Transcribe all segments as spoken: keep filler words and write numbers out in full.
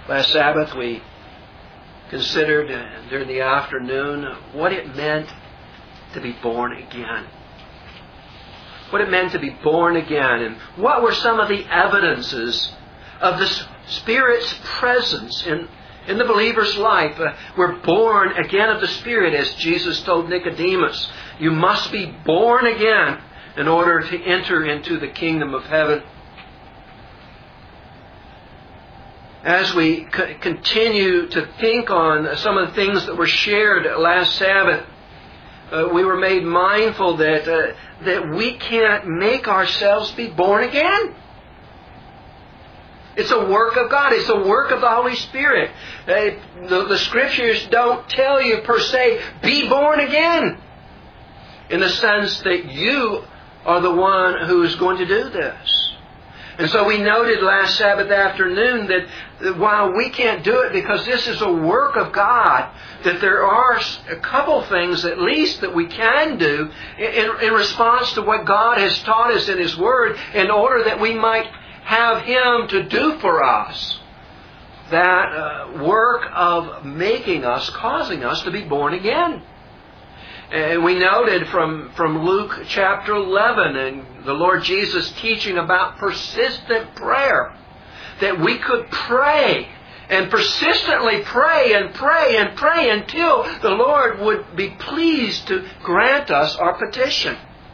Last Sabbath we considered uh, during the afternoon what it meant to be born again. What it meant to be born again, and what were some of the evidences of the Spirit's presence in, in the believer's life. Uh, we're born again of the Spirit, as Jesus told Nicodemus. You must be born again in order to enter into the kingdom of heaven. As we c- continue to think on some of the things that were shared last Sabbath, uh, we were made mindful that uh, that we can't make ourselves be born again. It's a work of God. It's a work of the Holy Spirit. Uh, the, the Scriptures don't tell you per se, be born again, in the sense that you are the one who is going to do this. And so we noted last Sabbath afternoon that while we can't do it because this is a work of God, that there are a couple things at least that we can do in, in response to what God has taught us in His Word, in order that we might have Him to do for us that uh, work of making us, causing us to be born again. And we noted from, from Luke chapter eleven and the Lord Jesus teaching about persistent prayer, that we could pray and persistently pray and pray and pray until the Lord would be pleased to grant us our petition.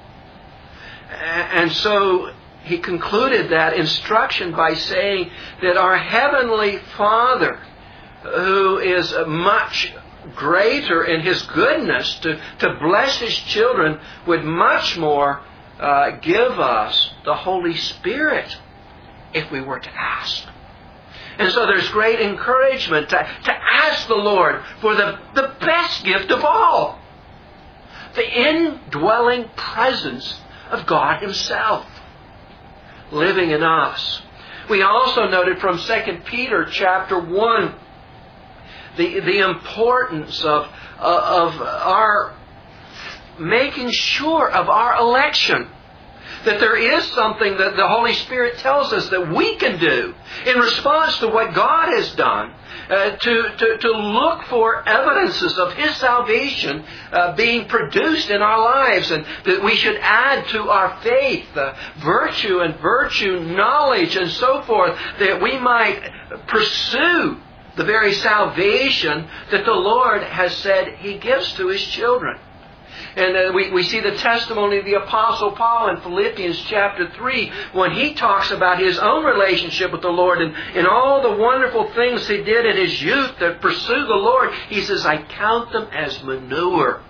And so He concluded that instruction by saying that our Heavenly Father, who is much greater in His goodness to, to bless His children, would much more uh, give us the Holy Spirit if we were to ask. And so there's great encouragement to, to ask the Lord for the, the best gift of all, the indwelling presence of God Himself living in us. We also noted from Second Peter chapter one The, the importance of, uh, of our making sure of our election. That there is something that the Holy Spirit tells us that we can do in response to what God has done, uh, to, to, to look for evidences of His salvation uh, being produced in our lives, and that we should add to our faith uh, virtue and virtue, knowledge and so forth, that we might pursue the very salvation that the Lord has said He gives to His children. And uh, we, we see the testimony of the Apostle Paul in Philippians chapter three, when he talks about his own relationship with the Lord and, and all the wonderful things he did in his youth to pursue the Lord. He says, I count them as manure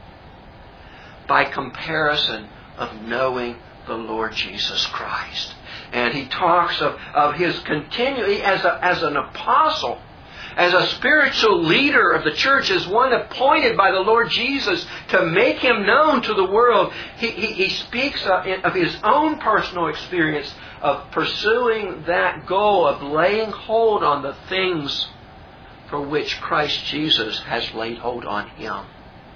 by comparison of knowing the Lord Jesus Christ. And he talks of, of his continuing as, a, as an apostle, as a spiritual leader of the church, as one appointed by the Lord Jesus to make Him known to the world. He, he, he speaks of, of his own personal experience of pursuing that goal of laying hold on the things for which Christ Jesus has laid hold on him.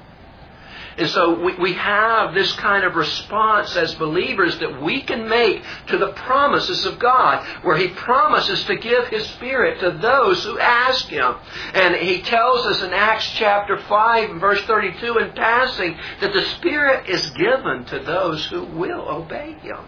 And so we, we have this kind of response as believers that we can make to the promises of God, where He promises to give His Spirit to those who ask Him. And He tells us in Acts chapter five and verse thirty-two in passing that the Spirit is given to those who will obey Him.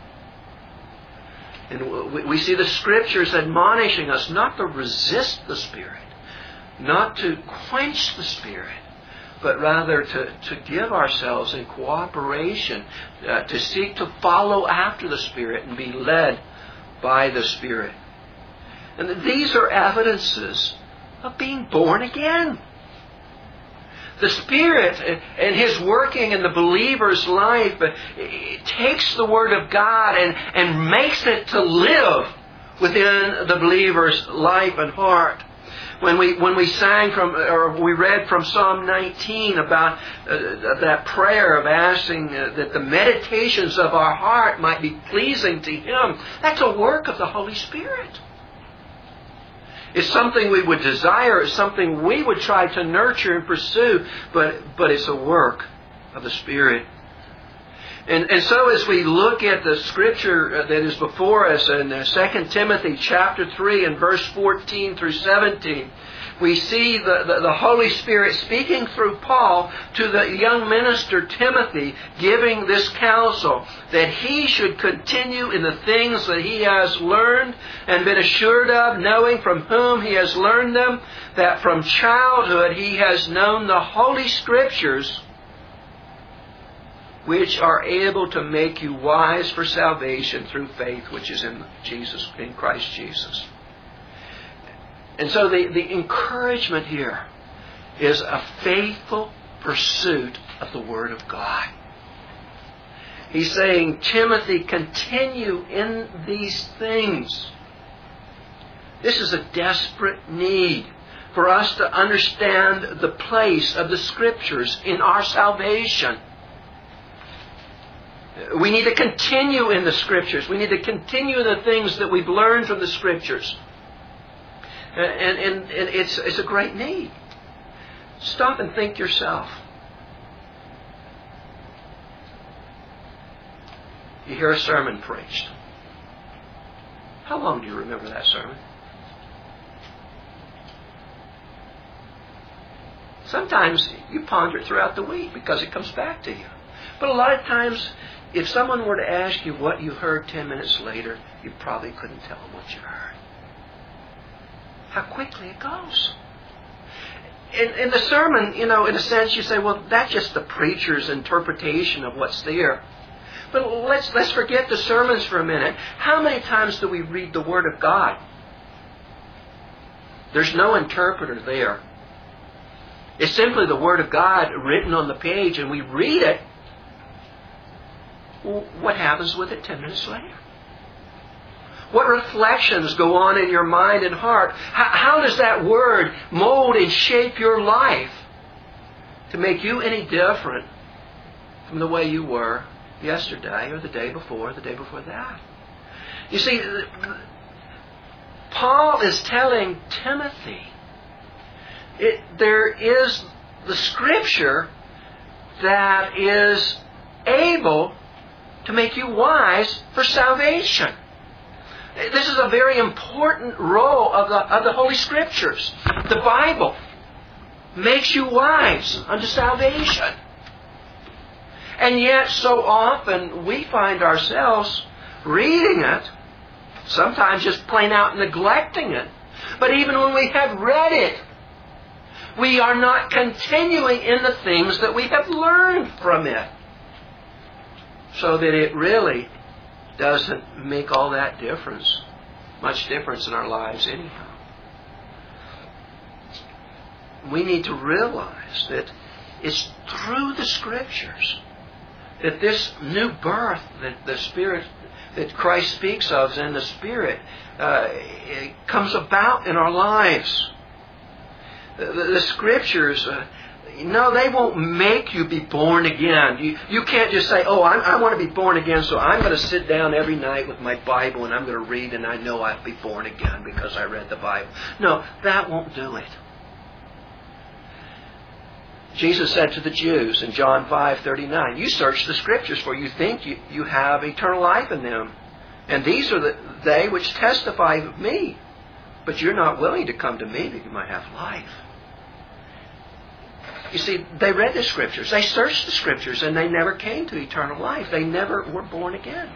And we, we see the Scriptures admonishing us not to resist the Spirit, not to quench the Spirit, but rather to, to give ourselves in cooperation, uh, to seek to follow after the Spirit and be led by the Spirit. And these are evidences of being born again. The Spirit and His working in the believer's life takes the Word of God and, and makes it to live within the believer's life and heart. When we when we sang from, or we read from Psalm nineteen about uh, that prayer of asking uh, that the meditations of our heart might be pleasing to Him, that's a work of the Holy Spirit. It's something we would desire, it's something we would try to nurture and pursue, but but it's a work of the Spirit. And, and so as we look at the scripture that is before us in Second Timothy chapter three and verse fourteen through seventeen, we see the, the, the Holy Spirit speaking through Paul to the young minister Timothy, giving this counsel that he should continue in the things that he has learned and been assured of, knowing from whom he has learned them, that from childhood he has known the Holy Scriptures, which are able to make you wise for salvation through faith which is in Jesus, in Christ Jesus. And so the, the encouragement here is a faithful pursuit of the Word of God. He's saying, Timothy, continue in these things. This is a desperate need for us to understand the place of the Scriptures in our salvation. We need to continue in the Scriptures. We need to continue the things that we've learned from the Scriptures. And, and, and it's, it's a great need. Stop and think yourself. You hear a sermon preached. How long do you remember that sermon? Sometimes you ponder it throughout the week because it comes back to you. But a lot of times, if someone were to ask you what you heard ten minutes later, you probably couldn't tell them what you heard. How quickly it goes. In, in the sermon, you know, in a sense, you say, well, that's just the preacher's interpretation of what's there. But let's let's forget the sermons for a minute. How many times do we read the Word of God? There's no interpreter there. It's simply the Word of God written on the page, and we read it. Well, what happens with it ten minutes later? What reflections go on in your mind and heart? How, how does that Word mold and shape your life to make you any different from the way you were yesterday or the day before, the day before that? You see, Paul is telling Timothy, it, there is the Scripture that is able to make you wise for salvation. This is a very important role of the, of the Holy Scriptures. The Bible makes you wise unto salvation. And yet, so often, we find ourselves reading it, sometimes just plain out neglecting it. But even when we have read it, we are not continuing in the things that we have learned from it. So that it really doesn't make all that difference, much difference in our lives anyhow. We need to realize that it's through the Scriptures that this new birth that the Spirit, that Christ speaks of in the Spirit, uh, it comes about in our lives. The, the, the Scriptures, uh, no, they won't make you be born again. You, you can't just say, oh, I'm, I want to be born again, so I'm going to sit down every night with my Bible and I'm going to read and I know I'll be born again because I read the Bible. No, that won't do it. Jesus said to the Jews in John five thirty-nine, you search the Scriptures for you think you, you have eternal life in them. And these are the, they which testify of me. But you're not willing to come to me that you might have life. You see, they read the Scriptures, they searched the Scriptures, and they never came to eternal life. They never were born again.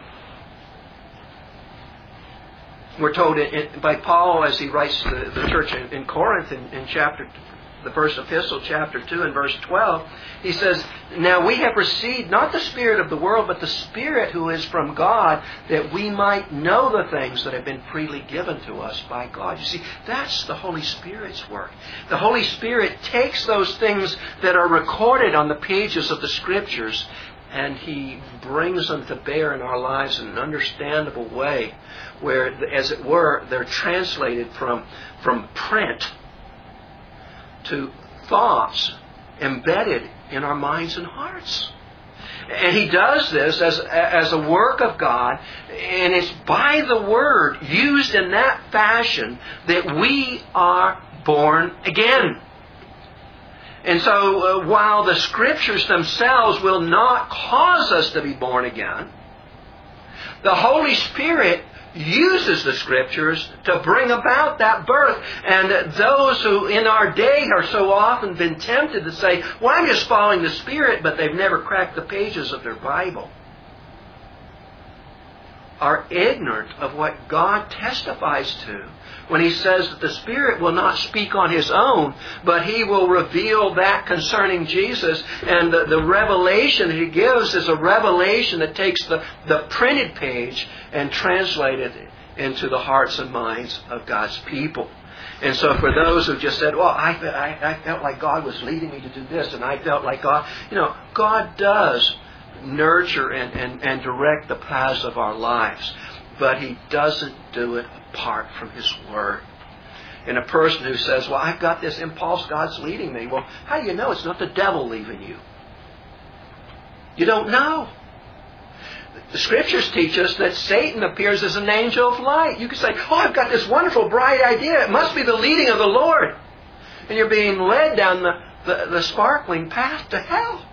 We're told in, in, by Paul as he writes to the, the church in, in Corinth in, in chapter, the first epistle, chapter two and verse twelve, he says, now we have received not the spirit of the world, but the Spirit who is from God, that we might know the things that have been freely given to us by God. You see, that's the Holy Spirit's work. The Holy Spirit takes those things that are recorded on the pages of the Scriptures and He brings them to bear in our lives in an understandable way, where, as it were, they're translated from, from print to thoughts embedded in our minds and hearts. And He does this as, as a work of God, and it's by the Word used in that fashion that we are born again. And so uh, while the Scriptures themselves will not cause us to be born again, the Holy Spirit uses the Scriptures to bring about that birth. And those who in our day are so often been tempted to say, well, I'm just following the Spirit, but they've never cracked the pages of their Bible, are ignorant of what God testifies to when He says that the Spirit will not speak on His own, but He will reveal that concerning Jesus. And the, the revelation that He gives is a revelation that takes the, the printed page and translates it into the hearts and minds of God's people. And so for those who just said, well, I, I, I felt like God was leading me to do this, and I felt like God, you know, God does nurture and, and, and direct the paths of our lives. But He doesn't do it apart from His Word. And a person who says, well, I've got this impulse, God's leading me. Well, how do you know it's not the devil leading you? You don't know. The Scriptures teach us that Satan appears as an angel of light. You can say, oh, I've got this wonderful, bright idea. It must be the leading of the Lord. And you're being led down the, the, the sparkling path to hell.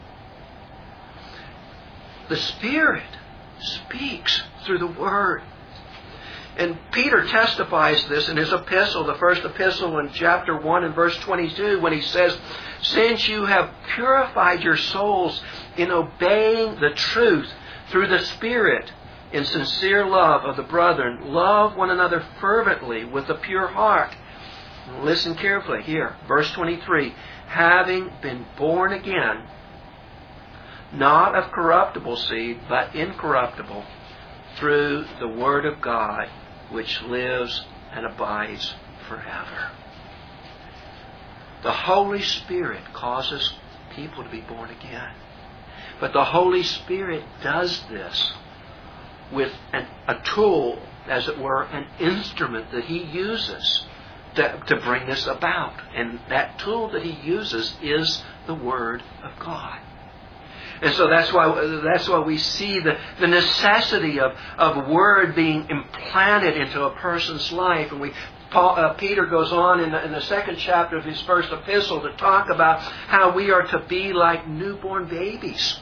The Spirit speaks through the Word. And Peter testifies this in his epistle, the first epistle in chapter one and verse twenty-two, when he says, since you have purified your souls in obeying the truth through the Spirit in sincere love of the brethren, love one another fervently with a pure heart. Listen carefully here, verse twenty-three, having been born again, not of corruptible seed, but incorruptible, through the Word of God, which lives and abides forever. The Holy Spirit causes people to be born again. But the Holy Spirit does this with an, a tool, as it were, an instrument that He uses to, to bring this about. And that tool that He uses is the Word of God. And so that's why that's why we see the, the necessity of, of Word being implanted into a person's life. And we Paul, uh, Peter goes on in the, in the second chapter of his first epistle to talk about how we are to be like newborn babies.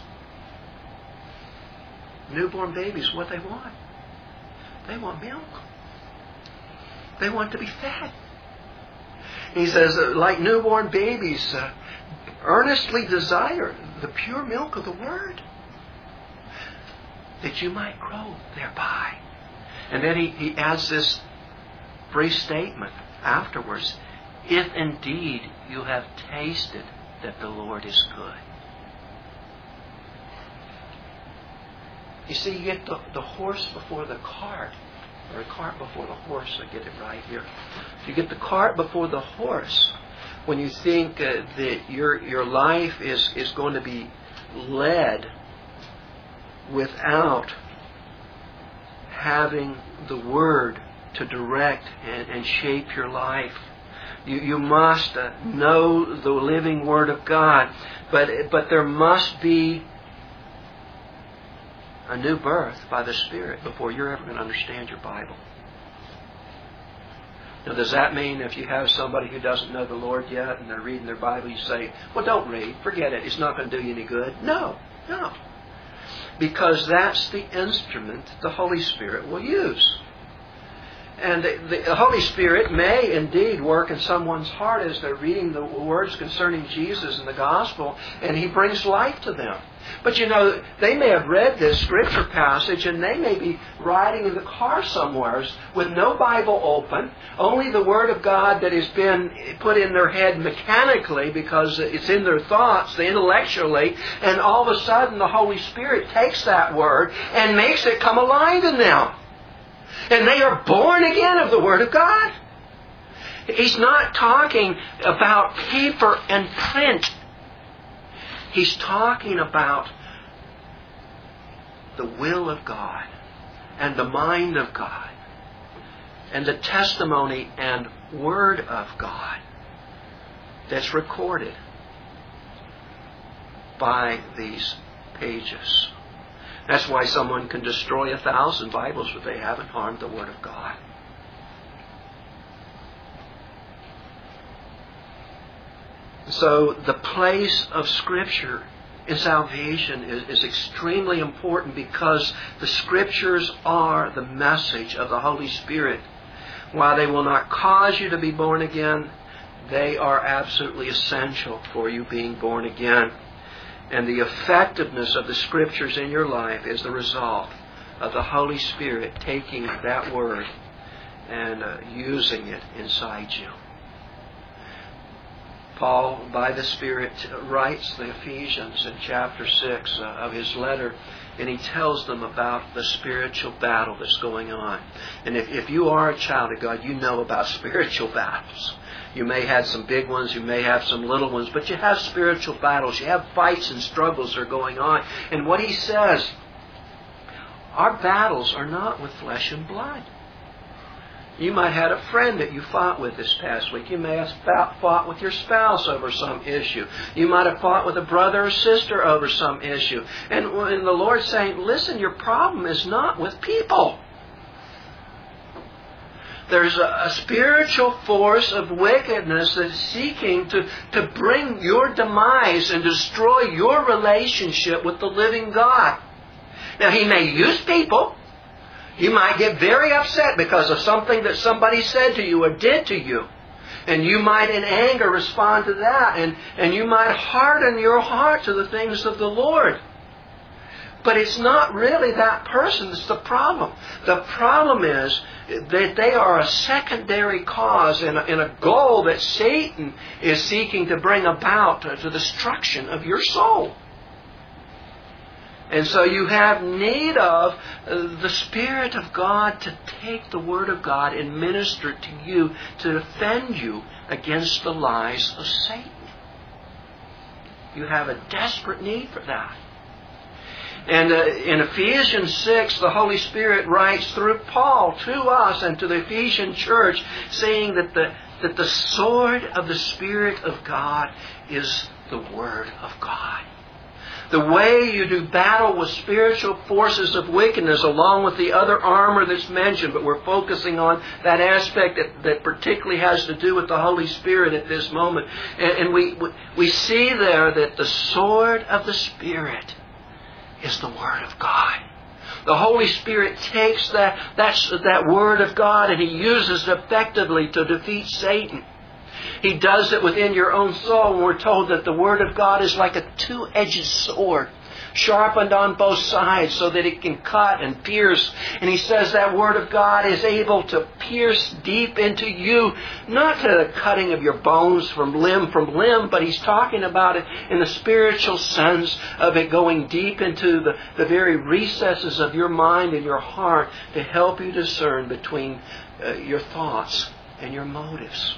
Newborn babies, what they want? They want milk. They want to be fed. He says, uh, like newborn babies, uh, earnestly desire the pure milk of the Word, that you might grow thereby. And then he, he adds this brief statement afterwards, if indeed you have tasted that the Lord is good. You see, you get the, the horse before the cart, or a cart before the horse, I get it right here. You get the cart before the horse when you think uh, that your your life is, is going to be led without having the Word to direct and, and shape your life. You, you must uh, know the living Word of God, but but there must be a new birth by the Spirit before you're ever going to understand your Bible. Now, does that mean if you have somebody who doesn't know the Lord yet and they're reading their Bible, you say, well, don't read, forget it, it's not going to do you any good? No, no. Because that's the instrument the Holy Spirit will use. And the, the Holy Spirit may indeed work in someone's heart as they're reading the words concerning Jesus and the gospel, and He brings life to them. But you know, they may have read this scripture passage and they may be riding in the car somewhere with no Bible open, only the Word of God that has been put in their head mechanically because it's in their thoughts, intellectually, and all of a sudden the Holy Spirit takes that Word and makes it come alive in them. And they are born again of the Word of God. He's not talking about paper and print. He's talking about the will of God and the mind of God and the testimony and Word of God that's recorded by these pages. That's why someone can destroy a thousand Bibles if they haven't harmed the Word of God. So the place of Scripture in salvation is, is extremely important, because the Scriptures are the message of the Holy Spirit. While they will not cause you to be born again, they are absolutely essential for you being born again. And the effectiveness of the Scriptures in your life is the result of the Holy Spirit taking that Word and uh, using it inside you. Paul, by the Spirit, writes the Ephesians in chapter six uh, of his letter, and he tells them about the spiritual battle that's going on. And if, if you are a child of God, you know about spiritual battles. You may have some big ones, you may have some little ones, but you have spiritual battles. You have fights and struggles that are going on. And what he says, our battles are not with flesh and blood. You might have had a friend that you fought with this past week. You may have fought with your spouse over some issue. You might have fought with a brother or sister over some issue. And when the Lord's saying, listen, your problem is not with people. There's a, a spiritual force of wickedness that's seeking to, to bring your demise and destroy your relationship with the living God. Now, He may use people. You might get very upset because of something that somebody said to you or did to you. And you might in anger respond to that. And, and you might harden your heart to the things of the Lord. But it's not really that person that's the problem. The problem is that they are a secondary cause in a, in a goal that Satan is seeking to bring about to, to the destruction of your soul. And so you have need of the Spirit of God to take the Word of God and minister to you to defend you against the lies of Satan. You have a desperate need for that. And uh, in Ephesians six, the Holy Spirit writes through Paul to us and to the Ephesian church, saying that the, that the sword of the Spirit of God is the Word of God. The way you do battle with spiritual forces of wickedness, along with the other armor that's mentioned, but we're focusing on that aspect that, that particularly has to do with the Holy Spirit at this moment. And, and we, we see there that the sword of the Spirit is the Word of God. The Holy Spirit takes that, that's, that Word of God and He uses it effectively to defeat Satan. He does it within your own soul. And we're told that the Word of God is like a two-edged sword, sharpened on both sides so that it can cut and pierce. And he says that Word of God is able to pierce deep into you, not to the cutting of your bones from limb from limb, but he's talking about it in the spiritual sense of it going deep into the, the very recesses of your mind and your heart to help you discern between uh, your thoughts and your motives,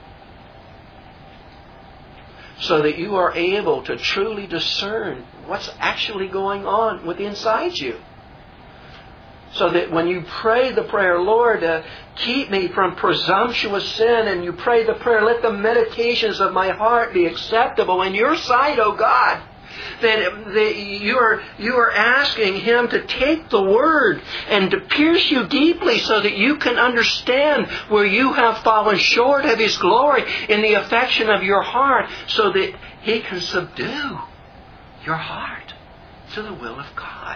so that you are able to truly discern what's actually going on with inside you. So that when you pray the prayer, Lord, uh, keep me from presumptuous sin, and you pray the prayer, let the meditations of my heart be acceptable in your sight, O God, then that you are, you are asking Him to take the Word and to pierce you deeply so that you can understand where you have fallen short of His glory in the affection of your heart, so that He can subdue your heart to the will of God.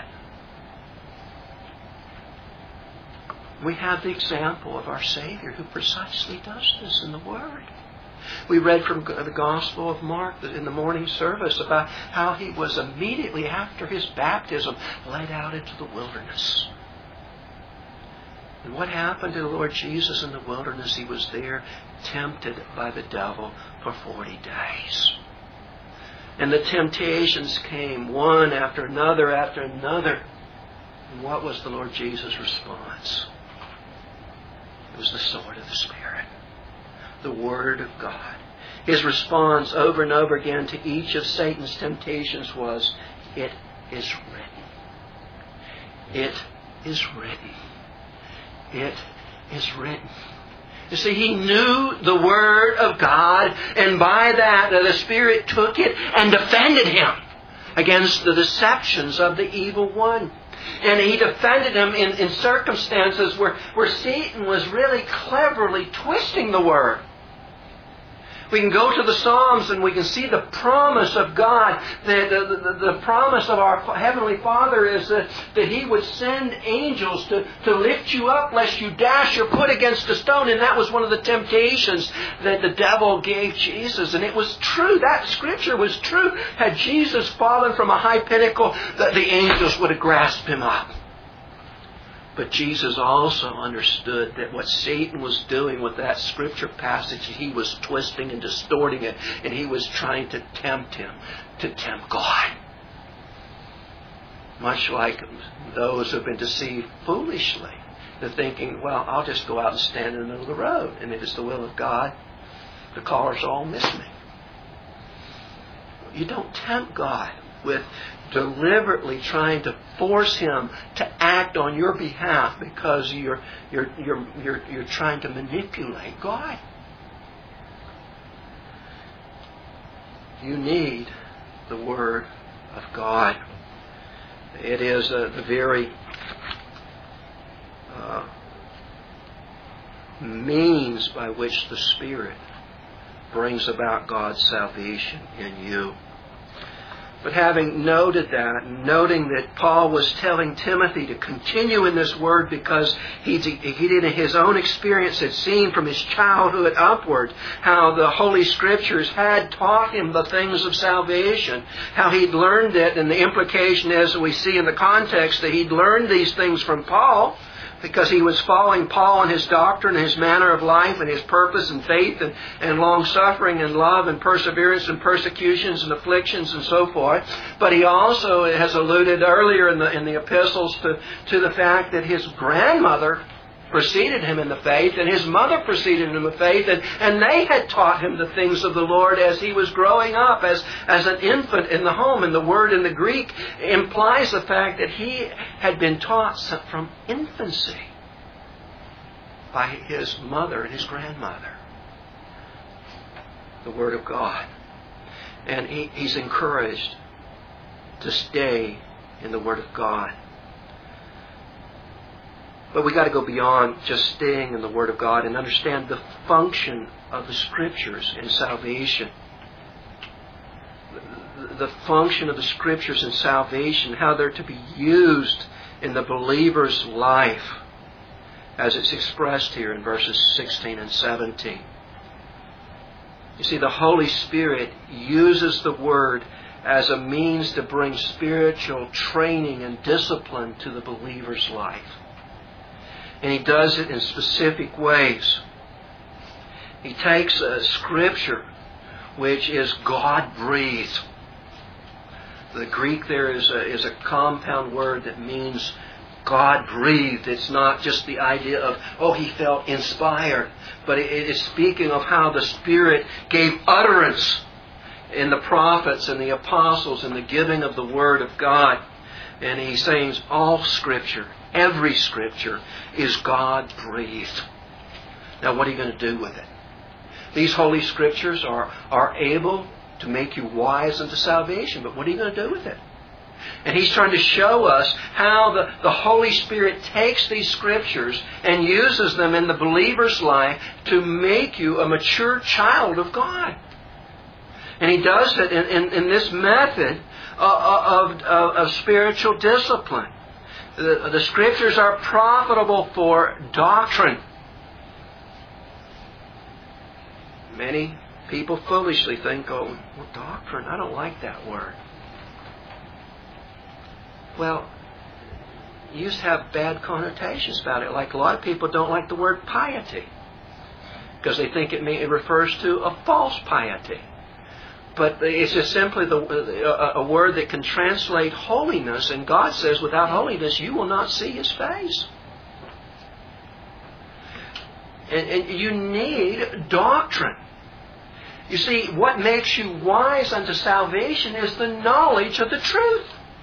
We have the example of our Savior who precisely does this in the Word. We read from the Gospel of Mark in the morning service about how He was immediately after His baptism led out into the wilderness. And what happened to the Lord Jesus in the wilderness? He was there tempted by the devil for forty days. And the temptations came one after another after another. And what was the Lord Jesus' response? It was the sword of the Spirit, the Word of God. His response over and over again to each of Satan's temptations was, "It is written. It is written. It is written." You see, he knew the Word of God, and by that the Spirit took it and defended him against the deceptions of the evil one. And He defended him in, in circumstances where, where Satan was really cleverly twisting the Word. We can go to the Psalms and we can see the promise of God. The, the, the, the promise of our Heavenly Father is that, that He would send angels to, to lift you up lest you dash your foot against a stone. And that was one of the temptations that the devil gave Jesus. And it was true. That Scripture was true. Had Jesus fallen from a high pinnacle, the, the angels would have grasped Him up. But Jesus also understood that what Satan was doing with that Scripture passage, he was twisting and distorting it, and he was trying to tempt him, to tempt God. Much like those who have been deceived foolishly. They're thinking, well, I'll just go out and stand in the middle of the road, and if it's the will of God, the callers all miss me. You don't tempt God with deliberately trying to force Him to act on your behalf because you're you're you're you're, you're trying to manipulate God. You need the Word of God. It is uh, the very uh, means by which the Spirit brings about God's salvation in you. But having noted that, noting that Paul was telling Timothy to continue in this Word because he, he did in his own experience had seen from his childhood upward how the Holy Scriptures had taught him the things of salvation, how he'd learned it, and the implication is that we see in the context that he'd learned these things from Paul, because he was following Paul and his doctrine and his manner of life and his purpose and faith and, and long-suffering and love and perseverance and persecutions and afflictions and so forth. But he also has alluded earlier in the in the epistles to, to the fact that his grandmother preceded him in the faith, and his mother preceded him in the faith, and, and they had taught him the things of the Lord as he was growing up, as, as an infant in the home. And the word in the Greek implies the fact that he had been taught from infancy by his mother and his grandmother the Word of God. And he, he's encouraged to stay in the Word of God. But we've got to go beyond just staying in the Word of God and understand the function of the Scriptures in salvation. The function of the Scriptures in salvation, how they're to be used in the believer's life, as it's expressed here in verses sixteen and seventeen. You see, the Holy Spirit uses the Word as a means to bring spiritual training and discipline to the believer's life. And He does it in specific ways. He takes a Scripture which is God-breathed. The Greek there is a, is a compound word that means God-breathed. It's not just the idea of, oh, he felt inspired. But it, it is speaking of how the Spirit gave utterance in the prophets and the apostles and the giving of the Word of God. And He's saying all Scripture, every Scripture, is God-breathed. Now, what are you going to do with it? These Holy Scriptures are, are able to make you wise unto salvation, but what are you going to do with it? And He's trying to show us how the, the Holy Spirit takes these Scriptures and uses them in the believer's life to make you a mature child of God. And He does it in, in, in this method of, of, of, of spiritual discipline. The, the Scriptures are profitable for doctrine. Many people foolishly think, oh, well, doctrine, I don't like that word. Well, you used to have bad connotations about it. Like a lot of people don't like the word piety because they think it, may, it refers to a false piety. But it's just simply the, a, a word that can translate holiness. And God says, without holiness, you will not see His face. And, and you need doctrine. You see, what makes you wise unto salvation is the knowledge of the truth.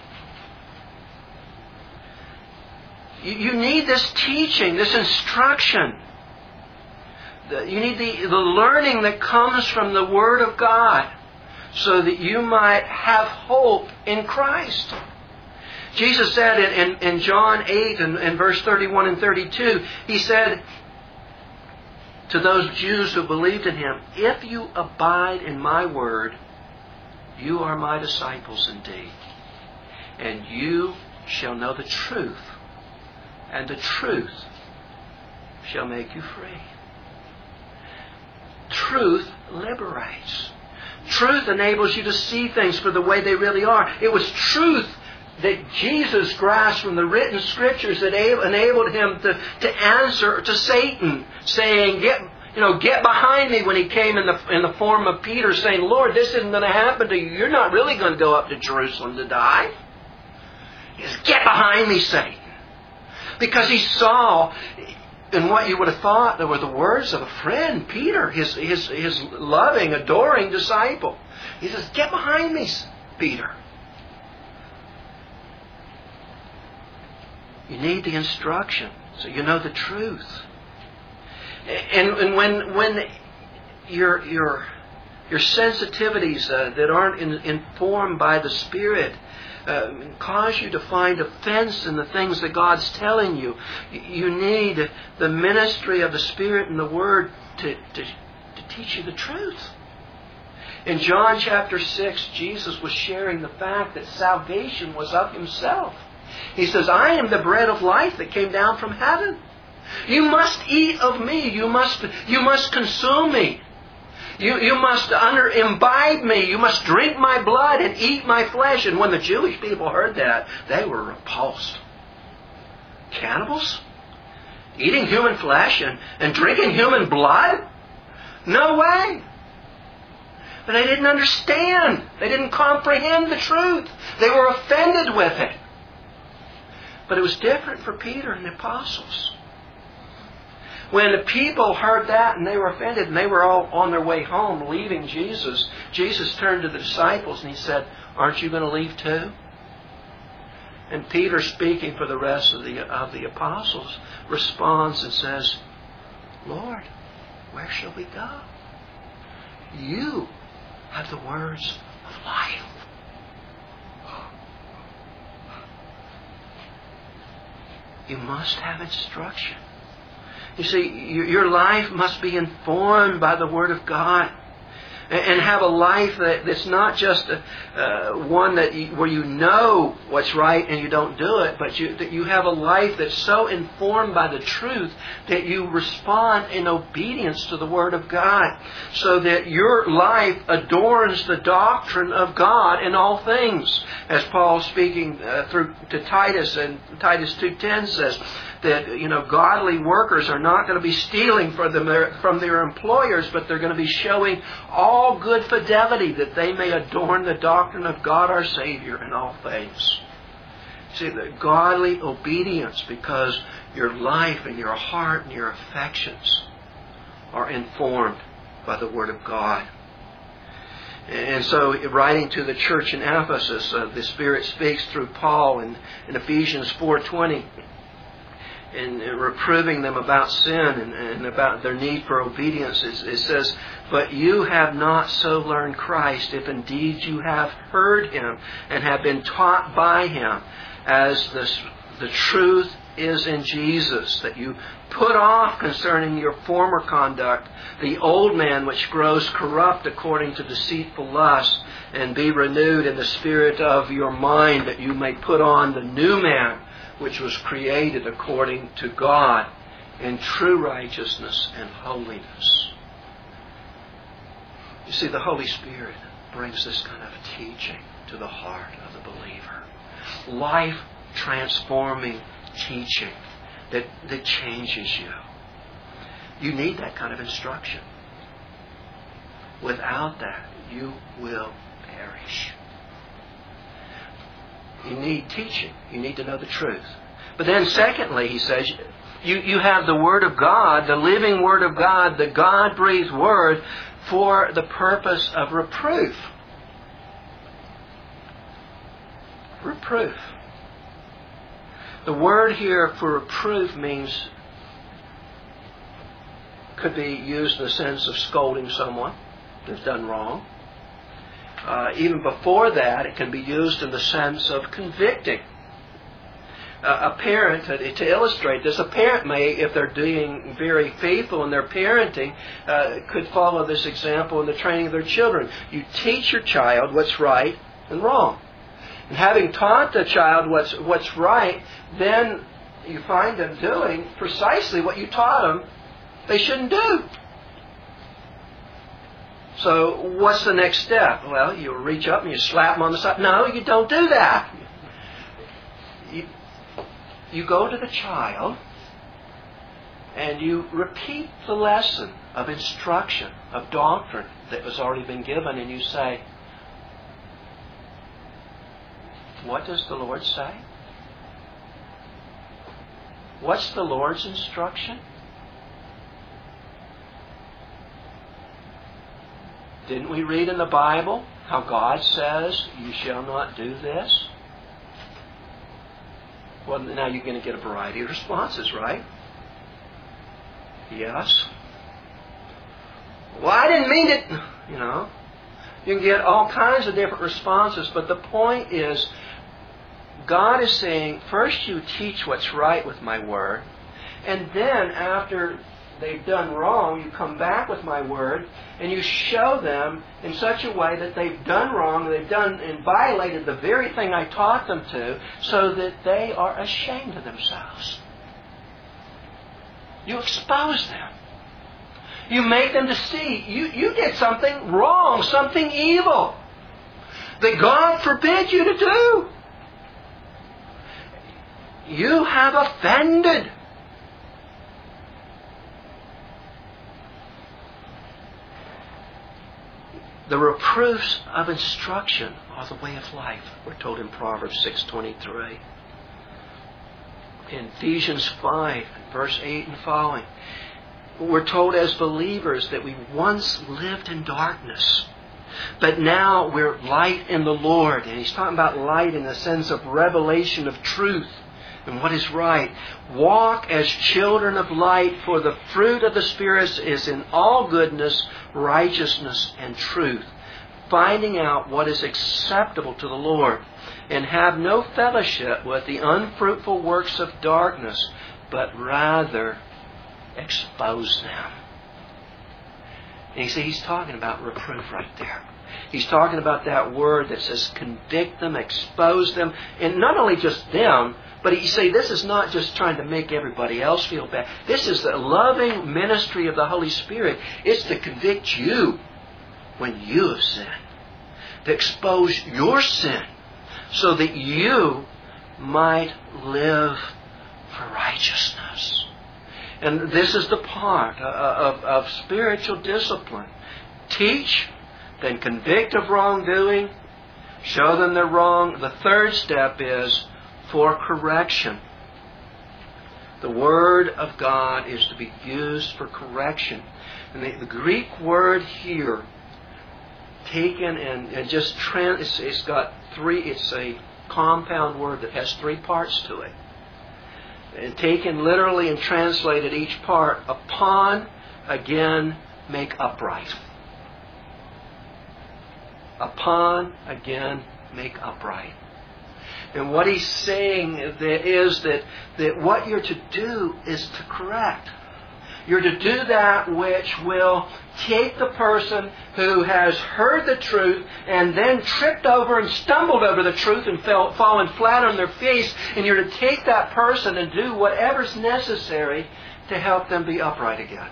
You, you need this teaching, this instruction. The, you need the, the learning that comes from the Word of God, so that you might have hope in Christ. Jesus said in, in, in John eight and, and verse thirty-one and thirty-two, He said, to those Jews who believed in Him, "If you abide in my word, you are my disciples indeed, and you shall know the truth, and the truth shall make you free." Truth liberates. Truth enables you to see things for the way they really are. It was truth that Jesus grasped from the written Scriptures that enabled Him to, to answer to Satan, saying, "Get, you know, get behind me," when he came in the in the form of Peter, saying, "Lord, this isn't going to happen to you. You're not really going to go up to Jerusalem to die." He says, "Get behind me, Satan." Because he saw in what you would have thought there were the words of a friend, Peter, his, his, his loving, adoring disciple. He says, "Get behind me, Peter." You need the instruction so you know the truth. And, and when when your your your sensitivities uh, that aren't in, informed by the Spirit uh, cause you to find offense in the things that God's telling you, you need the ministry of the Spirit and the Word to, to, to teach you the truth. In John chapter six, Jesus was sharing the fact that salvation was of Himself. He says, "I am the bread of life that came down from heaven. You must eat of me. You must, you must consume me. You, you must under, imbibe me. You must drink my blood and eat my flesh." And when the Jewish people heard that, they were repulsed. Cannibals? Eating human flesh and, and drinking human blood? No way. But they didn't understand. They didn't comprehend the truth. They were offended with it. But it was different for Peter and the apostles. When the people heard that and they were offended and they were all on their way home leaving Jesus, Jesus turned to the disciples and He said, "Aren't you going to leave too?" And Peter, speaking for the rest of the, of the apostles, responds and says, "Lord, where shall we go? You have the words of life." You must have instruction. You see, your life must be informed by the Word of God. And have a life that, that's not just a, uh, one that you, where you know what's right and you don't do it, but you, that you have a life that's so informed by the truth that you respond in obedience to the Word of God, so that your life adorns the doctrine of God in all things. As Paul, speaking uh, through to Titus, and Titus two ten says that, you know, godly workers are not going to be stealing from their, from their employers, but they're going to be showing all good fidelity, that they may adorn the doctrine of God our Savior in all things. See, the godly obedience, because your life and your heart and your affections are informed by the Word of God. And so, writing to the church in Ephesus, uh, the Spirit speaks through Paul in, in Ephesians four twenty, and reproving them about sin and, and about their need for obedience. It, it says, "But you have not so learned Christ, if indeed you have heard Him and have been taught by Him, as the, the truth is in Jesus, that you put off concerning your former conduct the old man which grows corrupt according to deceitful lust, and be renewed in the spirit of your mind, that you may put on the new man, which was created according to God in true righteousness and holiness." You see, the Holy Spirit brings this kind of teaching to the heart of the believer. Life-transforming teaching that, that changes you. You need that kind of instruction. Without that, you will perish. You need teaching. You need to know the truth. But then secondly, he says, you, you have the Word of God, the living Word of God, the God-breathed Word, for the purpose of reproof. Reproof. The word here for reproof means, could be used in the sense of scolding someone that's done wrong. Uh, even before that, it can be used in the sense of convicting. a parent, to illustrate this, a parent may, if they're being very faithful in their parenting, uh, could follow this example in the training of their children. You teach your child what's right and wrong. And having taught the child what's what's right, then you find them doing precisely what you taught them they shouldn't do. So what's the next step? Well, you reach up and you slap them on the side. No, you don't do that. You, you go to the child and you repeat the lesson of instruction, of doctrine that has already been given, and you say, what does the Lord say? What's the Lord's instruction? Didn't we read in the Bible how God says, you shall not do this? Well, now you're going to get a variety of responses, right? Yes. Well, I didn't mean it. You know, you can get all kinds of different responses, but the point is, God is saying, first you teach what's right with my word, and then after they've done wrong, you come back with my word, and you show them in such a way that they've done wrong, they've done and violated the very thing I taught them to, so that they are ashamed of themselves. You expose them. You make them to see you, you did something wrong, something evil that God forbid you to do. You have offended. The reproofs of instruction are the way of life, we're told in Proverbs six twenty-three. In Ephesians five, verse eight and following, we're told as believers that we once lived in darkness, but now we're light in the Lord. And he's talking about light in the sense of revelation of truth and what is right. Walk as children of light, for the fruit of the Spirit is in all goodness, righteousness, and truth, finding out what is acceptable to the Lord, and have no fellowship with the unfruitful works of darkness, but rather expose them. And you see, he's talking about reproof right there. He's talking about that word that says convict them, expose them, and not only just them, but you see, this is not just trying to make everybody else feel bad. This is the loving ministry of the Holy Spirit. It's to convict you when you have sinned, to expose your sin so that you might live for righteousness. And this is the part of, of, of spiritual discipline. Teach, then convict of wrongdoing, show them they're wrong. The third step is for correction. The Word of God is to be used for correction. And the, the Greek word here, taken and, and just trans, it's, it's got three, it's a compound word that has three parts to it. And taken literally and translated each part, upon, again, make upright. Upon, again, make upright. And what he's saying is that, that what you're to do is to correct. You're to do that which will take the person who has heard the truth and then tripped over and stumbled over the truth and fell, fallen flat on their face, and you're to take that person and do whatever's necessary to help them be upright again.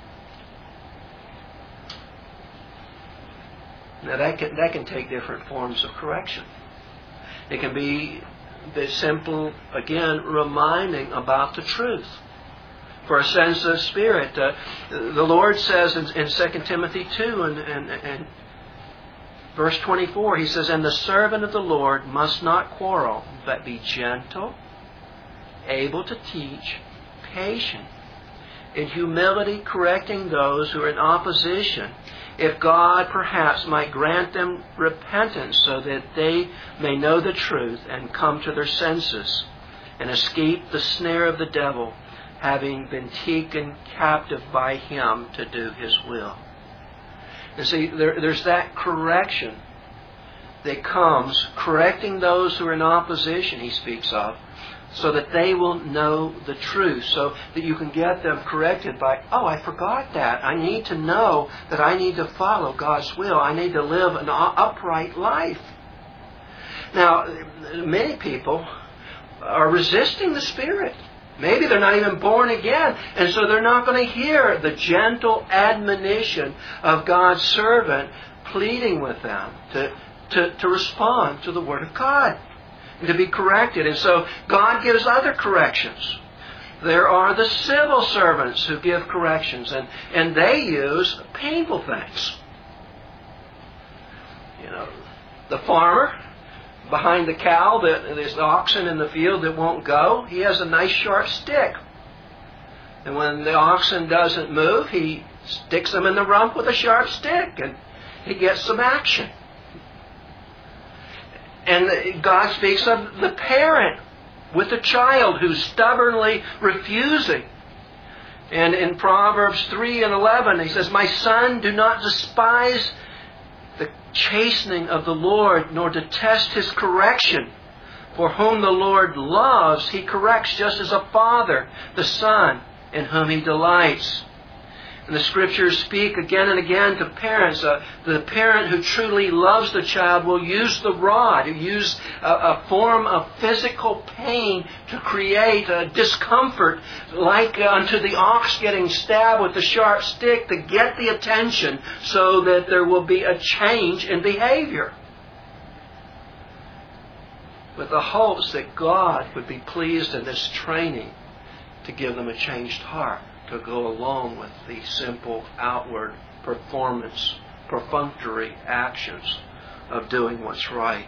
Now that can, that can take different forms of correction. It can be the simple, again, reminding about the truth. For a sense of spirit. Uh, the Lord says in, in Second Timothy two and, and, and verse twenty-four, He says, and the servant of the Lord must not quarrel, but be gentle, able to teach, patient, in humility correcting those who are in opposition, if God perhaps might grant them repentance so that they may know the truth and come to their senses and escape the snare of the devil, having been taken captive by him to do his will. And see, there, there's that correction that comes, correcting those who are in opposition, he speaks of, so that they will know the truth, so that you can get them corrected by, oh, I forgot that. I need to know that I need to follow God's will. I need to live an upright life. Now, many people are resisting the Spirit. Maybe they're not even born again, and so they're not going to hear the gentle admonition of God's servant pleading with them to, to, to respond to the Word of God and to be corrected. And so God gives other corrections. There are the civil servants who give corrections, and, and they use painful things. You know, the farmer behind the cow, that there's oxen in the field that won't go, he has a nice sharp stick. And when the oxen doesn't move, he sticks them in the rump with a sharp stick, and he gets some action. And God speaks of the parent with the child who's stubbornly refusing. And in Proverbs three and eleven, he says, "My son, do not despise the chastening of the Lord, nor detest His correction. For whom the Lord loves, He corrects, just as a father the son in whom He delights." And the Scriptures speak again and again to parents. Uh, the parent who truly loves the child will use the rod, will use a, a form of physical pain to create a discomfort, like unto the ox getting stabbed with the sharp stick, to get the attention so that there will be a change in behavior, with the hopes that God would be pleased in this training to give them a changed heart, to go along with the simple outward performance, perfunctory actions of doing what's right.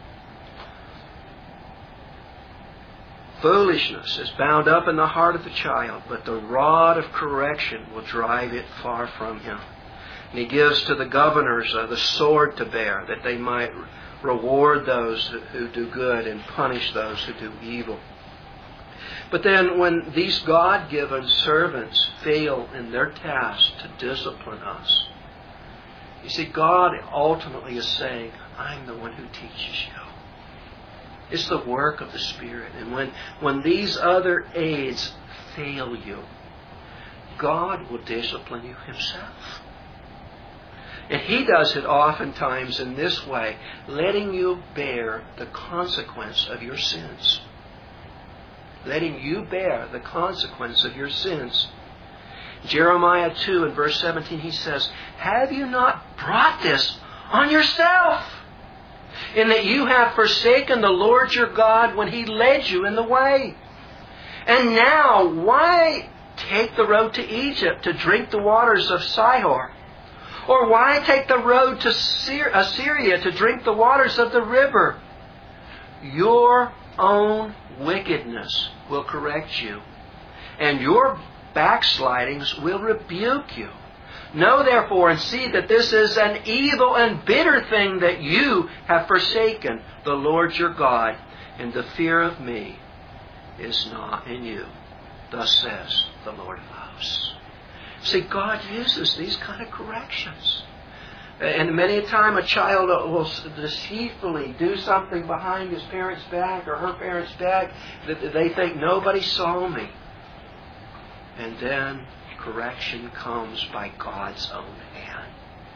Foolishness is bound up in the heart of the child, but the rod of correction will drive it far from him. And He gives to the governors uh, the sword to bear, that they might reward those who do good and punish those who do evil. But then when these God-given servants fail in their task to discipline us, you see, God ultimately is saying, I'm the one who teaches you. It's the work of the Spirit. And when, when these other aids fail you, God will discipline you Himself. And He does it oftentimes in this way, letting you bear the consequence of your sins. Letting you bear the consequence of your sins. Jeremiah two and verse seventeen, he says, "Have you not brought this on yourself, in that you have forsaken the Lord your God when He led you in the way? And now, why take the road to Egypt to drink the waters of Sihor? Or why take the road to Assyria to drink the waters of the river? Your own wickedness will correct you, and your backslidings will rebuke you. Know therefore and see that this is an evil and bitter thing, that you have forsaken the Lord your God, and the fear of me is not in you. Thus says the Lord of hosts." See, God uses these kind of corrections. And many a time a child will deceitfully do something behind his parents' back or her parents' back that they think nobody saw me. And then correction comes by God's own hand.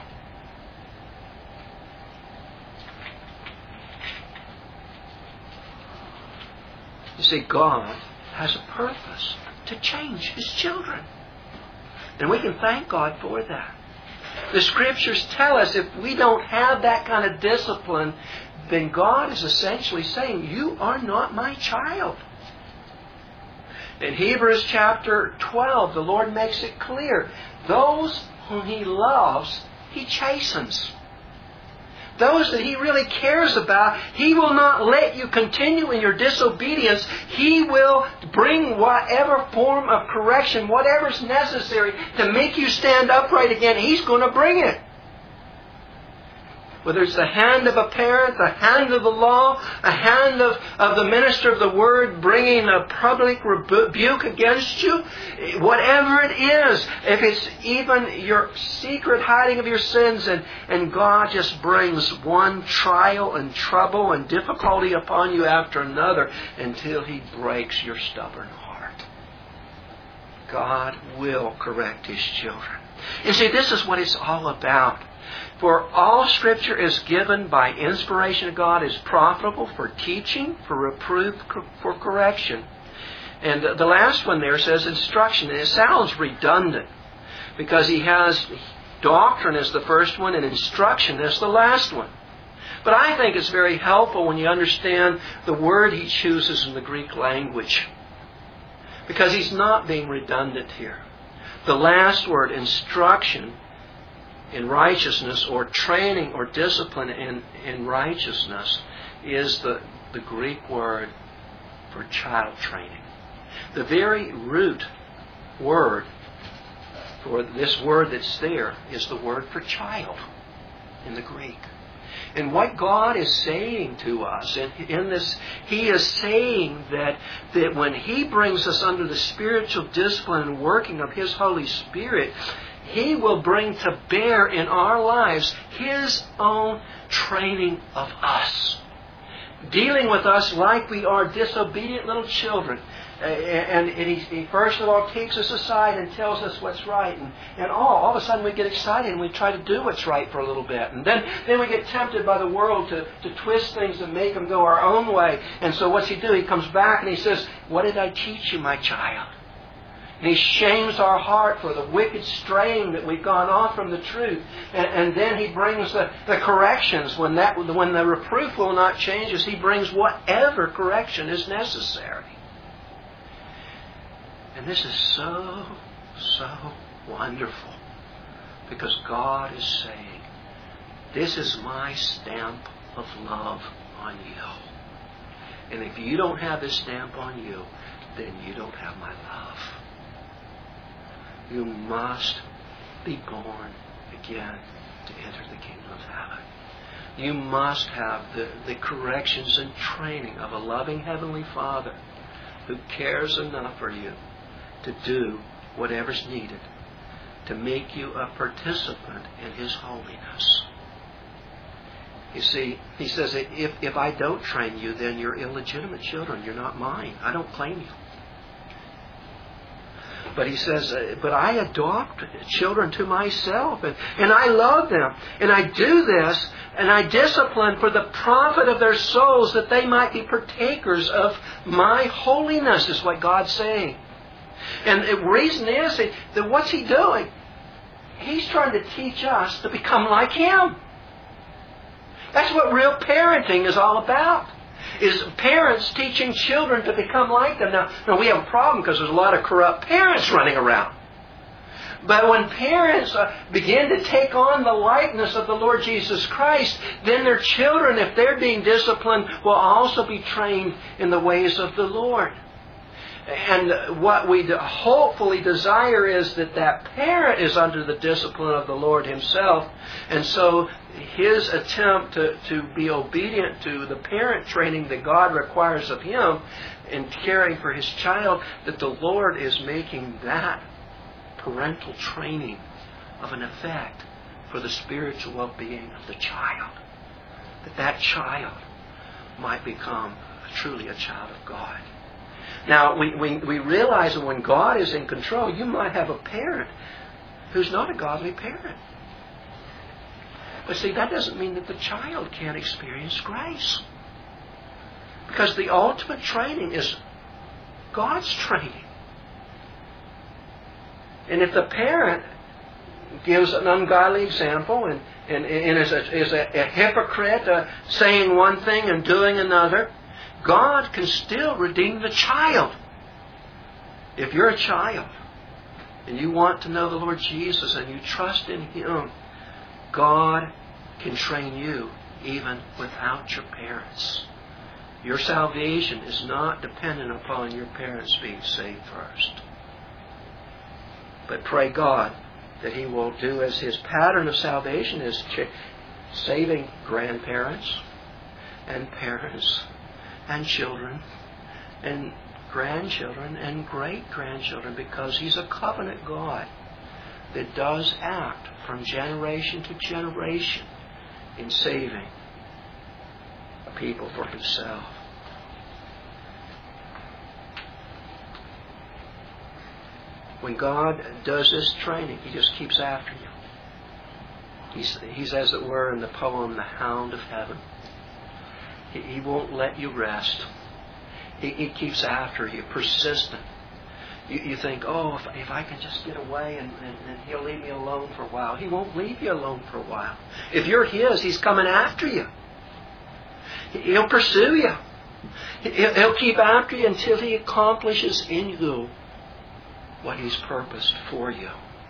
You see, God has a purpose to change His children. And we can thank God for that. The Scriptures tell us if we don't have that kind of discipline, then God is essentially saying, you are not my child. In Hebrews chapter twelve, the Lord makes it clear, those whom He loves, He chastens. Those that He really cares about, He will not let you continue in your disobedience. He will bring whatever form of correction, whatever's necessary to make you stand upright again. He's going to bring it. whether it's the hand of a parent, the hand of the law, a hand of, of the minister of the Word bringing a public rebuke against you, whatever it is, if it's even your secret hiding of your sins, and, and God just brings one trial and trouble and difficulty upon you after another until He breaks your stubborn heart. God will correct His children. You see, this is what it's all about. For all Scripture is given by inspiration of God, is profitable for teaching, for reproof, for correction. And the last one there says instruction. And it sounds redundant because he has doctrine as the first one and instruction as the last one. But I think it's very helpful when you understand the word he chooses in the Greek language, because he's not being redundant here. The last word, instruction, in righteousness, or training or discipline in, in righteousness, is the, the Greek word for child training. The very root word for this word that's there is the word for child in the Greek. And what God is saying to us in, in this, He is saying that, that when He brings us under the spiritual discipline and working of His Holy Spirit, He will bring to bear in our lives His own training of us. Dealing with us like we are disobedient little children. And, and he, he first of all takes us aside and tells us what's right. And, and all, all of a sudden we get excited and we try to do what's right for a little bit. And then, then we get tempted by the world to, to twist things and make them go our own way. And so what's He do? He comes back and He says, "What did I teach you, my child?" And He shames our heart for the wicked straying that we've gone off from the truth. And, and then He brings the, the corrections. When, that, when the reproof will not change us, He brings whatever correction is necessary. And this is so, so wonderful, because God is saying, this is my stamp of love on you. And if you don't have this stamp on you, then you don't have my love. You must be born again to enter the kingdom of heaven. You must have the, the corrections and training of a loving Heavenly Father who cares enough for you to do whatever's needed to make you a participant in His holiness. You see, He says, if, if I don't train you, then you're illegitimate children. You're not mine. I don't claim you. But He says, but I adopt children to myself, and, and I love them. And I do this, and I discipline for the profit of their souls, that they might be partakers of my holiness, is what God's saying. And the reason is that what's He doing? He's trying to teach us to become like Him. That's what real parenting is all about. Is parents teaching children to become like them. Now, now we have a problem because there's a lot of corrupt parents running around. But when parents uh, begin to take on the likeness of the Lord Jesus Christ, then their children, if they're being disciplined, will also be trained in the ways of the Lord. And what we hopefully desire is that that parent is under the discipline of the Lord Himself. And so his attempt to, to be obedient to the parent training that God requires of him in caring for his child, that the Lord is making that parental training of an effect for the spiritual well-being of the child. That that child might become truly a child of God. Now, we, we, we realize that when God is in control, you might have a parent who's not a godly parent. But see, that doesn't mean that the child can't experience grace. Because the ultimate training is God's training. And if the parent gives an ungodly example and, and, and is, a, is a, a hypocrite, uh, saying one thing and doing another, God can still redeem the child. If you're a child and you want to know the Lord Jesus and you trust in Him, God can train you even without your parents. Your salvation is not dependent upon your parents being saved first. But pray God that He will do as His pattern of salvation is saving grandparents and parents and children and grandchildren and great-grandchildren, because He's a covenant God that does act from generation to generation in saving a people for Himself. When God does this training, He just keeps after you. He's, he's as it were in the poem, the Hound of Heaven. He, he won't let you rest. He, he keeps after you, persistent. You, you think, oh, if, if I can just get away and, and, and He'll leave me alone for a while. He won't leave you alone for a while. If you're His, He's coming after you. He'll pursue you. He'll, he'll keep after you until He accomplishes in you what He's purposed for you.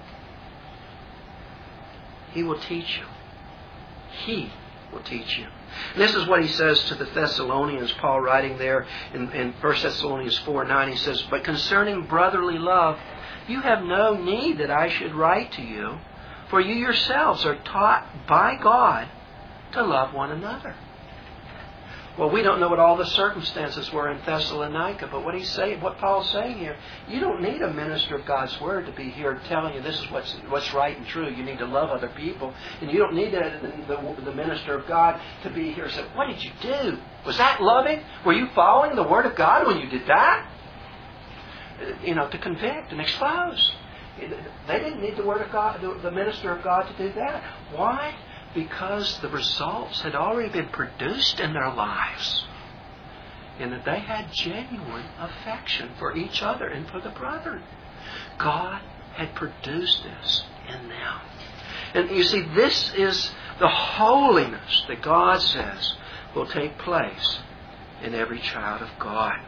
He will teach you. He will teach you. And this is what he says to the Thessalonians, Paul writing there in, in First Thessalonians four nine. He says, "But concerning brotherly love, you have no need that I should write to you, for you yourselves are taught by God to love one another." Well, we don't know what all the circumstances were in Thessalonica, but what he's saying, what Paul's saying here, you don't need a minister of God's Word to be here telling you this is what's what's right and true. You need to love other people, and you don't need the, the, the minister of God to be here and say, "What did you do? Was that loving? Were you following the Word of God when you did that?" You know, to convict and expose. They didn't need the Word of God, the, the minister of God, to do that. Why? Because the results had already been produced in their lives, in that they had genuine affection for each other and for the brethren. God had produced this in them. And you see, this is the holiness that God says will take place in every child of God.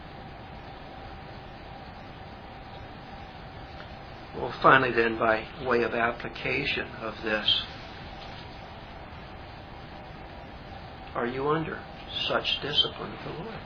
Well, finally then, by way of application of this, are you under such discipline of the Lord?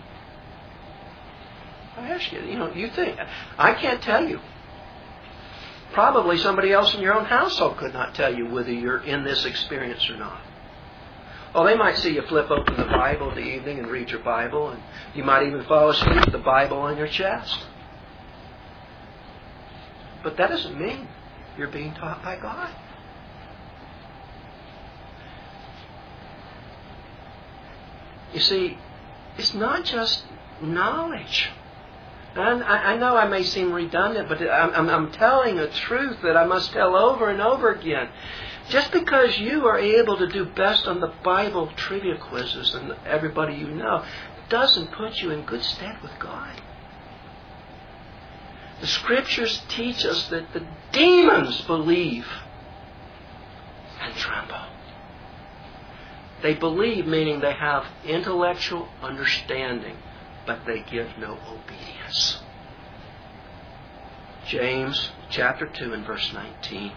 I ask you, you know, you think, I can't tell you. Probably somebody else in your own household could not tell you whether you're in this experience or not. Oh, they might see you flip open the Bible in the evening and read your Bible, and you might even fall asleep with the Bible on your chest. But that doesn't mean you're being taught by God. You see, it's not just knowledge. And I, I know I may seem redundant, but I'm, I'm, I'm telling a truth that I must tell over and over again. Just because you are able to do best on the Bible trivia quizzes and everybody you know doesn't put you in good stead with God. The Scriptures teach us that the demons believe and tremble. They believe, meaning they have intellectual understanding, but they give no obedience. James chapter two and verse nineteen.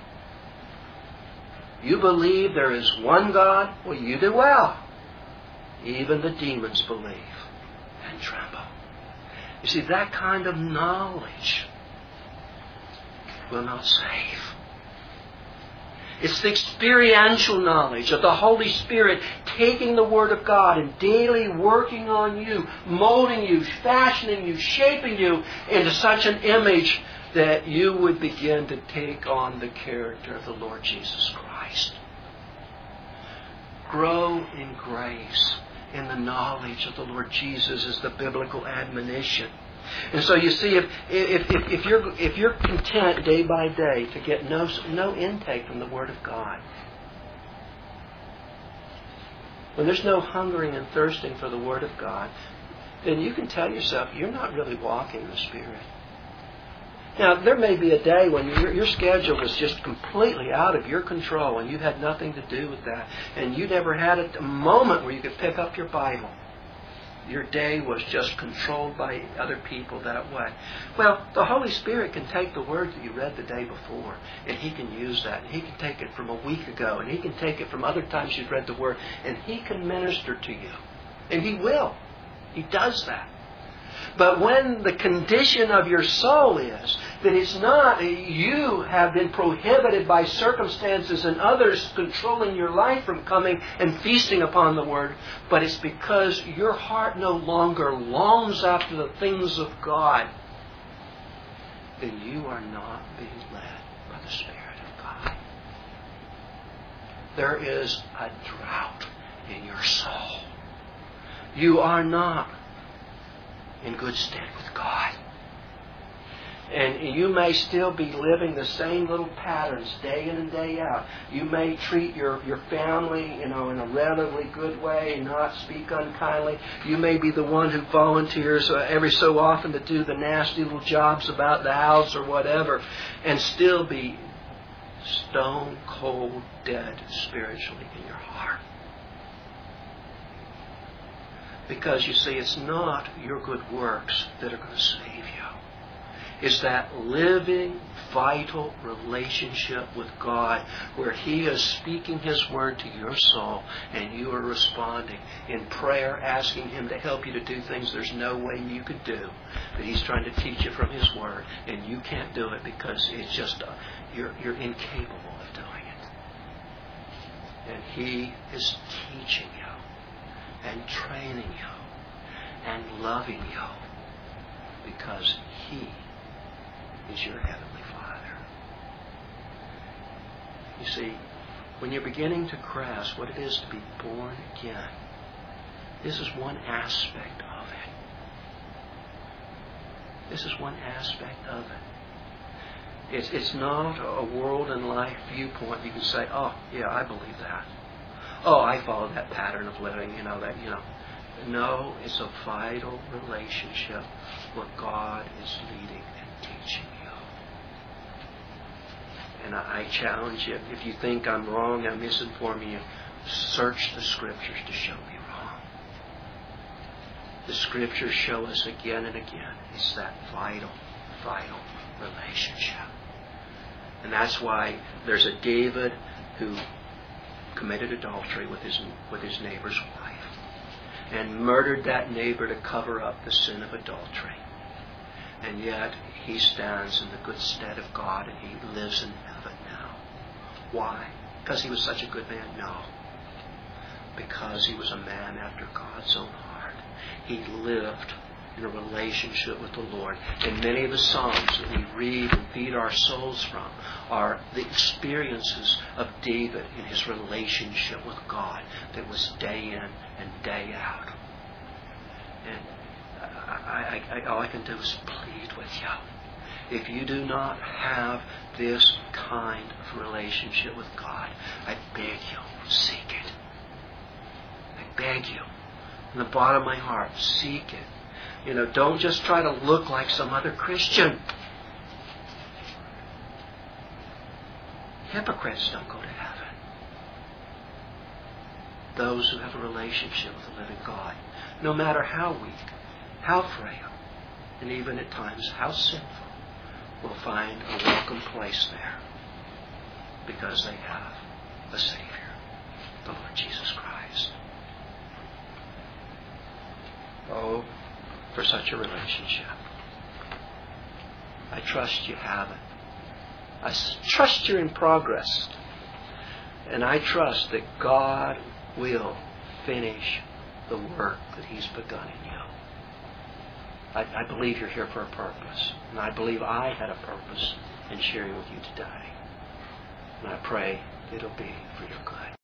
You believe there is one God? Well, you do well. Even the demons believe and tremble. You see, that kind of knowledge will not save. It's the experiential knowledge of the Holy Spirit taking the Word of God and daily working on you, molding you, fashioning you, shaping you into such an image that you would begin to take on the character of the Lord Jesus Christ. Grow in grace, in the knowledge of the Lord Jesus is the biblical admonition. And so you see, if if if, if you're if you're content day by day to get no no intake from the Word of God, when there's no hungering and thirsting for the Word of God, then you can tell yourself you're not really walking in the Spirit. Now, there may be a day when your, your schedule was just completely out of your control and you had nothing to do with that, and you never had a moment where you could pick up your Bible. Your day was just controlled by other people that way. Well, the Holy Spirit can take the Word that you read the day before, and He can use that. And He can take it from a week ago, and He can take it from other times you've read the Word, and He can minister to you. And He will. He does that. But when the condition of your soul is that it's not, you have been prohibited by circumstances and others controlling your life from coming and feasting upon the Word, but it's because your heart no longer longs after the things of God, then you are not being led by the Spirit of God. There is a drought in your soul. You are not in good stead with God. And you may still be living the same little patterns day in and day out. You may treat your, your family, you know, in a relatively good way, not speak unkindly. You may be the one who volunteers uh, every so often to do the nasty little jobs about the house or whatever, and still be stone cold dead spiritually in your heart. Because you see, it's not your good works that are going to save you. It's that living, vital relationship with God where He is speaking His Word to your soul and you are responding in prayer, asking Him to help you to do things there's no way you could do. That He's trying to teach you from His Word and you can't do it because it's just, uh, you're, you're incapable of doing it. And He is teaching you and training you and loving you because He is your Heavenly Father. You see, when you're beginning to grasp what it is to be born again, this is one aspect of it. This is one aspect of it. It's, it's not a world and life viewpoint. You can say, oh, yeah, I believe that. Oh, I follow that pattern of living, you know, that, you know. No, it's a vital relationship where God is leading and teaching you. And I challenge you, if you think I'm wrong, I'm misinforming you, search the Scriptures to show me wrong. The Scriptures show us again and again. It's that vital, vital relationship. And that's why there's a David who committed adultery with his, with his neighbor's wife and murdered that neighbor to cover up the sin of adultery. And yet he stands in the good stead of God and he lives in heaven now. Why? Because he was such a good man? No. Because he was a man after God's own heart. He lived in a relationship with the Lord. And many of the Psalms that we read and feed our souls from are the experiences of David in his relationship with God that was day in and day out. And I, I, I, all I can do is plead with you. If you do not have this kind of relationship with God, I beg you, seek it. I beg you, in the bottom of my heart, seek it. You know, don't just try to look like some other Christian. Hypocrites don't go to heaven. Those who have a relationship with the living God, no matter how weak, how frail, and even at times how sinful, will find a welcome place there because they have a Savior, the Lord Jesus Christ. Oh, for such a relationship. I trust you have it. I trust you're in progress. And I trust that God will finish the work that He's begun in you. I, I believe you're here for a purpose. And I believe I had a purpose in sharing with you today. And I pray it'll be for your good.